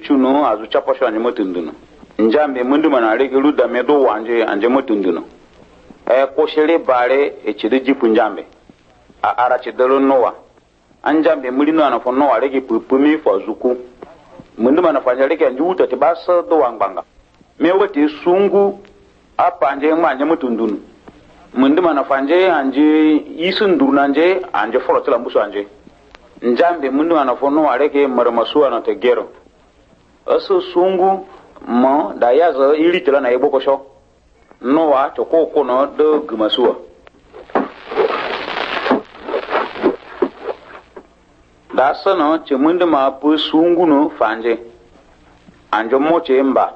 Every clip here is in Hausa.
chuno azu chaposho anje motunduno njambe mundu manare ke luda medo wanje anje motunduno koshele bare e chede jipu njambe a ara chedelo nowa anjambe mulino ana fo nowa rege pupumi fo zuku mundu mana fanya rege anjuta te basa do wangbanga me wote sungu apa anje anje motundunu mundu mana fanje anje isun durnanje anje forotela mbuso anje njambe mundu mana fo nowa rege marmasu ana te gero aso sungu mo da yazo ilitela na iboko sho nowa choko kono de gumasuwa da sano che mundu ma pu sungu no fanje anjo moche mba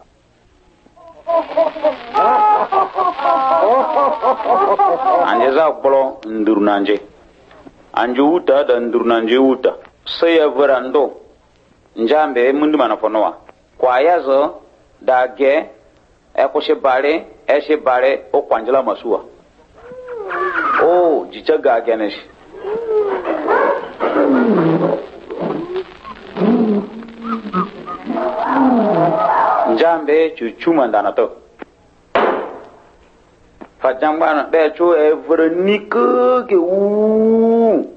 anje za bolo ndurnanje anjo uta da ndurnanje uta sai ya verando njambe mundu mana fonowa kwa yazo da ge ekoshe bare eshe bare o kwanjala masuwa o jicha ga genesh njambe chuchuma ndana to fajamba na be chu evrenik ke u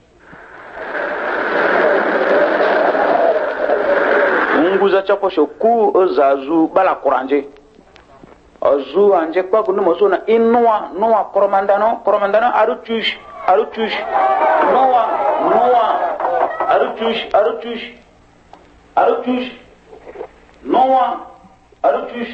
nguza chaposho ku ozazu bala kuranje azu anje kwa kunu mosona noa koromandano aruchush noa aruchush noa aruchush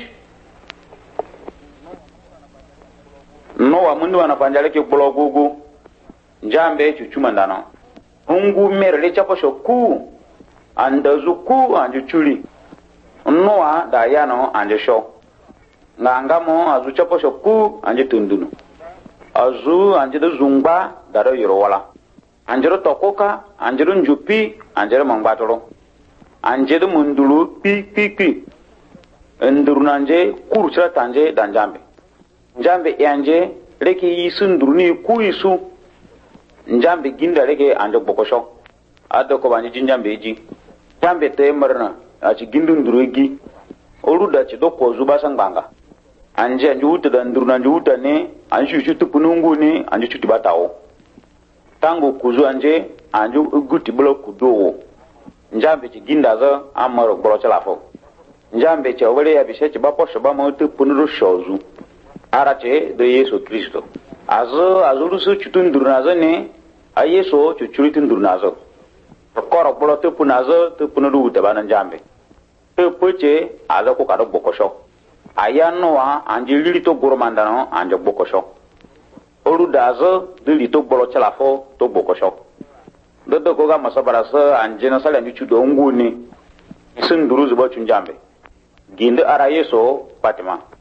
noa mundu anafanya leke blogogo njambe chuchuma ndano ungu merele chaposho ku andazu ku anje chuli noa dayano anje sho ngangamo azu chaposho ku anje tundunu azu anje de zungba daro yoro wala anjero tokoka anjero njupi anjero mangbatoro anjero mundulu pi ndurunanje kurusira tanje danjambe njambe yanje reke yisu nduruni ku yisu njambe ginda reke anje bokosho ado ko bani jinjambe ji jambe te marna aci gindu ndurugi oluda ci doko zuba sangbanga anje njuuta da nduruna njuuta ne anju chutu punungu ne anju chutu batawo tango kuzu anje anju guti blo kudowo njambe ci ginda za amaro bolo chalafo njambe ci wale ya bishe ci bapo shoba mo te punuru shozu arache de Yesu Kristo azuru su chutu nduruna za ne ayeso chuchuritu nduruna za koro bolo te punazo te punuru de banan jambe te poche aza ko kado bokosho ayanoa anje lili to goromandano anje bokosho olu dazo de li to bolo chalafo to bokosho dodo ko ga masabara sa anje na sala ndu chudo nguni sun duruzu bo chunjambe ginde ara yeso patima